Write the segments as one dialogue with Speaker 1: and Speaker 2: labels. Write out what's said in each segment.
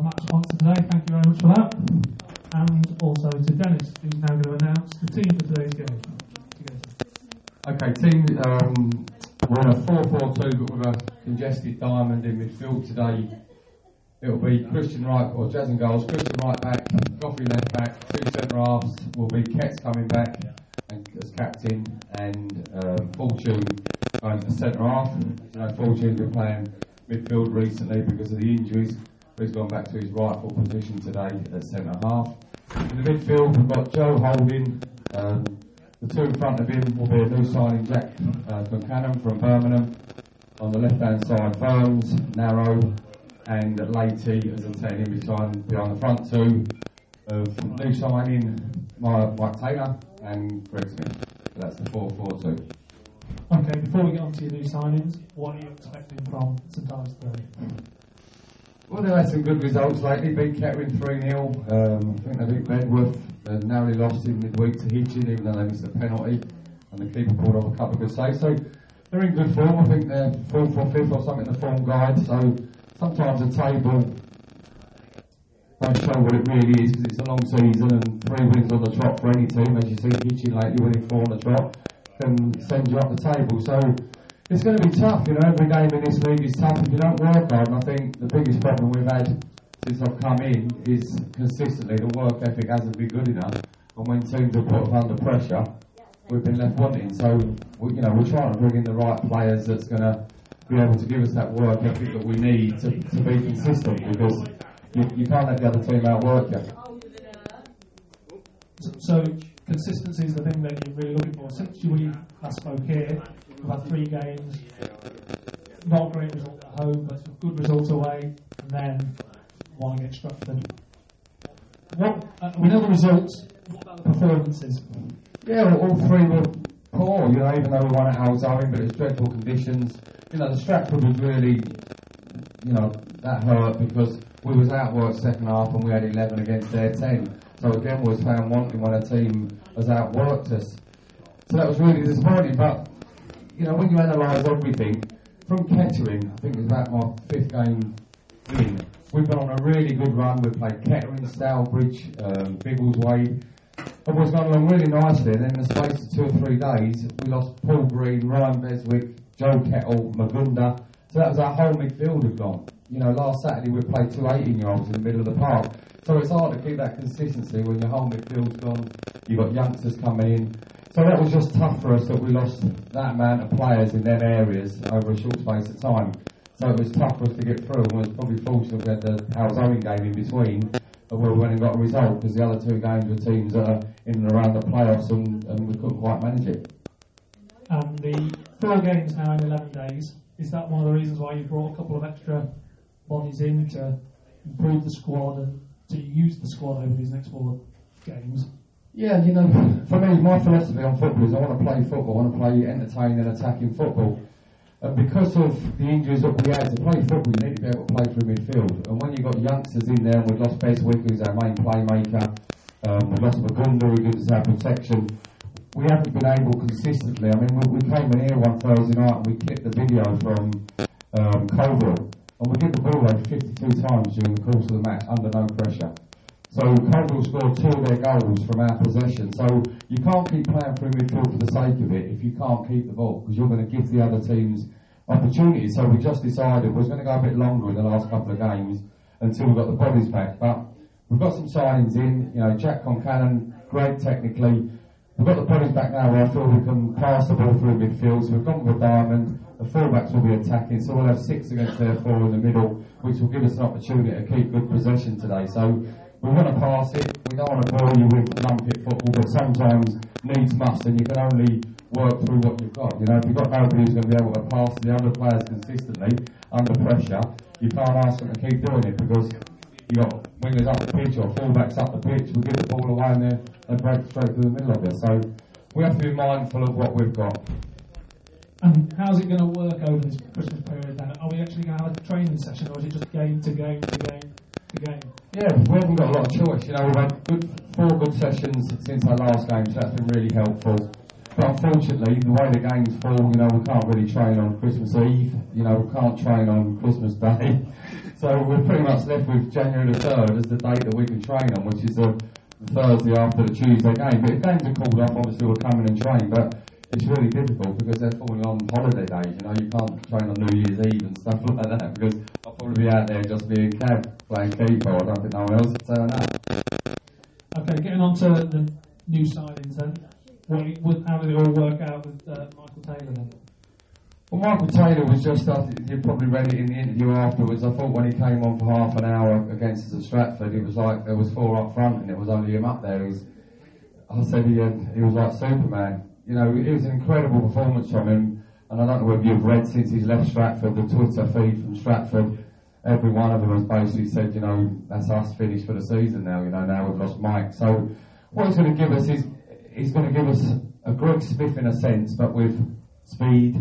Speaker 1: match sponsor today. Thank you very much for that. And also to Dennis, who's now going to announce the team for today's game.
Speaker 2: Okay, team, we're in a 4-4-2, but with a congested diamond in midfield today. It'll be Christian right, or Jazz and goals, Christian right back, Goffrey left back, 2 centre halves, will be Ketz coming back and, as captain, and Fortune going to centre half. You know, Fortune's been playing midfield recently because of the injuries, but he's gone back to his rightful position today at centre half. In the midfield, we've got Joe Holding. The 2 in front of him will be a new signing, Jack Concannon from Birmingham. On the left-hand side, Burns, Narrow, and Leahy as a 10 in behind the front 2 of new signing, Mike Taylor and Greg Smith. So that's the 4-4-2.
Speaker 1: Okay, before we get on to your new signings, what are you expecting from St Ives today?
Speaker 2: Well, they've had some good results lately. Beat Kettering 3-0. I think they beat Bedworth. They narrowly lost in midweek to Hitchin, even though they missed a penalty. And the keeper pulled off a couple of good saves. So they're in good form. I think they're 4th or 5th or something in the form guide. So sometimes the table don't show what it really is because it's a long season and 3 wins on the trot for any team, as you see Hitchin lately winning 4 on the trot, can send you up the table. So it's going to be tough, you know, every game in this league is tough if you don't work hard, and I think the biggest problem we've had since I've come in is consistently the work ethic hasn't been good enough, and when teams are put under pressure, we've been left wanting. So, we're trying to bring in the right players that's going to be able to give us that work ethic that we need to be consistent, because you can't let the other team outwork you.
Speaker 1: So consistency is the thing that you're really looking for. Since we last spoke here, we've had 3 games, not a great result at home, but some good results away, and then one against Stratford. We know the results, what about the performances?
Speaker 2: Yeah, well, all 3 were poor, you know, even though we won at Alzheimer, but it's dreadful conditions. You know, the Stratford was really, that hurt because we was outworked second half and we had 11 against their 10. So again, we was found wanting when a team has outworked us. So that was really disappointing, but, when you analyse everything, from Kettering, I think it was about my 5th game in, we've been on a really good run. We've played Kettering, Stourbridge, Biggleswade, and we've gone along really nicely, and in the space of 2 or 3 days, we lost Paul Green, Ryan Beswick, Joe Kettle, Magunda. So that was our whole midfield had gone. Last Saturday we played 2 18-year-olds in the middle of the park. So it's hard to keep that consistency when your whole midfield's gone. You've got youngsters coming in. So that was just tough for us that we lost that amount of players in them areas over a short space of time. So it was tough for us to get through, and we was probably fortunate we had the Alzheimer game in between, where we went and got a result, because the other 2 games were teams that are in and around the playoffs, and we couldn't quite manage it.
Speaker 1: And the 4 games now in 11 days, is that one of the reasons why you brought a couple of extra bodies in to improve the squad and to use the squad over these next 4 games?
Speaker 2: Yeah, for me, my philosophy on football is I want to play football, I want to play entertaining and attacking football. And because of the injuries that we had, to play football, you need to be able to play through midfield. And when you've got youngsters in there, and we've lost Beswick, who's our main playmaker, we've lost Magunda, who gives us our protection, we haven't been able consistently. I mean, we came in here one Thursday night and we clipped the video from Colville, and we hit the ball over 52 times during the course of the match under no pressure. So Colville scored 2 of their goals from our possession. So you can't keep playing through midfield for the sake of it if you can't keep the ball, because you're going to give the other teams opportunities. So we just decided we was going to go a bit longer in the last couple of games until we got the bodies back. But we've got some signings in, Jack Concannon, great technically. We've got the bodies back now where I feel we can pass the ball through midfield. So we've gone with Diamond. The fullbacks will be attacking, so we'll have 6 against their 4 in the middle, which will give us an opportunity to keep good possession today. So we want to pass it. We don't want to bore you with lumpit football, but sometimes needs must, and you can only work through what you've got. If you've got nobody who's going to be able to pass the other players consistently under pressure, you can't ask them to keep doing it, because you've got wingers up the pitch or fullbacks up the pitch. We give the ball away and they break straight through the middle of it. So we have to be mindful of what we've got.
Speaker 1: And how's it going to work over this Christmas period then? Are we actually going to have a training session, or is it just game to game to game to game?
Speaker 2: Yeah, we haven't got a lot of choice. We've had 4 good sessions since our last game, so that's been really helpful. But unfortunately, the way the games fall, we can't really train on Christmas Eve. We can't train on Christmas Day. So we're pretty much left with January the 3rd as the date that we can train on, which is the Thursday after the Tuesday game. But if games are called up, obviously we'll come in and train. But it's really difficult because they're falling on holiday days. You can't train on New Year's Eve and stuff like that because I'll probably be out there just being cab playing keeper. I don't think no one else would turn up.
Speaker 1: Okay, getting on to the new signings then. How did it all work out with Michael Taylor then?
Speaker 2: Well, Michael Taylor was just, you probably read it in the interview afterwards, I thought when he came on for half an hour against us at Stratford, it was like there was 4 up front and it was only him up there. I said he was like Superman. It was an incredible performance from him, and I don't know whether you've read since he's left Stratford, the Twitter feed from Stratford, every one of them has basically said, that's us finished for the season now, now we've lost Mike. So what he's going to give us is, he's going to give us a Greg Smith in a sense, but with speed,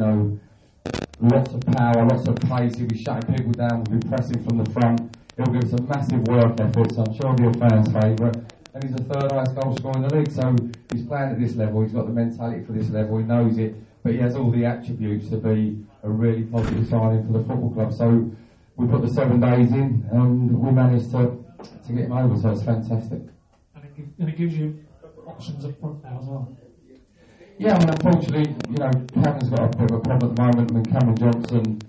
Speaker 2: lots of power, lots of pace. He'll be shutting people down, we'll be pressing from the front. He'll give us a massive work effort, so I'm sure he'll be a fan's favourite. And he's the 3rd highest goal scorer in the league, so he's playing at this level, he's got the mentality for this level, he knows it, but he has all the attributes to be a really positive signing for the football club. So we put the 7 days in and we managed to get him over, so it's fantastic.
Speaker 1: And it gives you options up front now as well.
Speaker 2: Yeah, unfortunately, Cameron's got a bit of a problem at the moment. Cameron Johnson,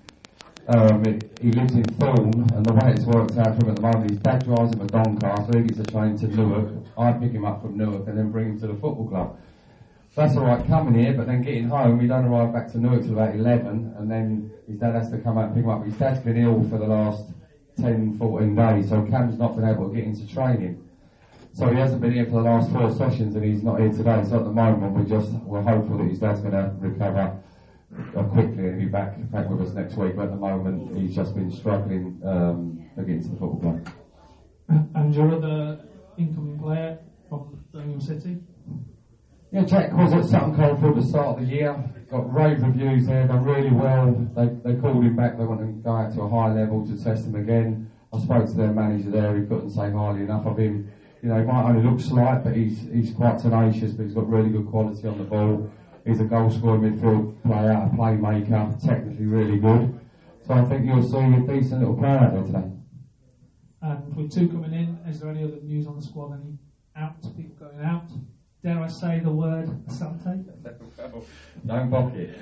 Speaker 2: he lives in Thorn, and the way it's worked out for him at the moment, his dad drives him to Doncaster, he gets a train to Newark, I pick him up from Newark and then bring him to the football club. That's alright coming here, but then getting home, we don't arrive back to Newark till about 11, and then his dad has to come out and pick him up. His dad's been ill for the last 10, 14 days, so Cam's not been able to get into training. So he hasn't been here for the last 4 sessions and he's not here today. So at the moment we're hopeful that his dad's going to recover quickly and he'll be back with us next week. But at the moment he's just been struggling to get into the football club.
Speaker 1: And your other incoming player from Birmingham City?
Speaker 2: Yeah, Jack was at Sutton Coldfield at the start of the year. Got rave reviews there, done really well. They called him back, they want him to go out to a high level to test him again. I spoke to their manager there, he couldn't say highly enough of him. He might only look slight, but he's quite tenacious, but he's got really good quality on the ball. He's a goal-scoring midfield player, a playmaker, technically really good. So I think you'll see a decent little player out there today.
Speaker 1: And with 2 coming in, is there any other news on the squad? Any people going out? Dare I say the word Asante?
Speaker 2: Don't bock it.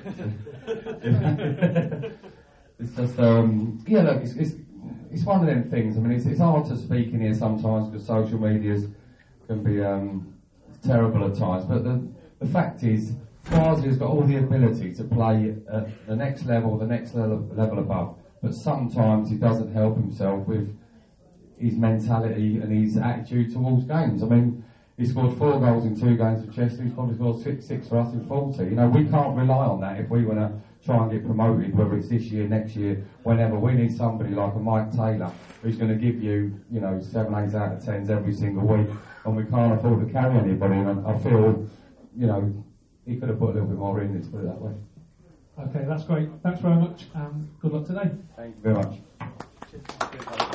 Speaker 2: It's just, look, it's one of them things. I mean, it's hard to speak in here sometimes because social media can be terrible at times. But the fact is, Quasi has got all the ability to play at the next level above. But sometimes he doesn't help himself with his mentality and his attitude towards games. I mean, he scored 4 goals in 2 games for Chester. He's probably scored 6 for us in 40. We can't rely on that if we want to try and get promoted, whether it's this year, next year, whenever. We need somebody like a Mike Taylor who's going to give you, 7, 8 out of 10s every single week, and we can't afford to carry anybody. And I feel, he could have put a little bit more in, let's put it that way.
Speaker 1: Okay, that's great. Thanks very much, and good luck today.
Speaker 2: Thank you very much.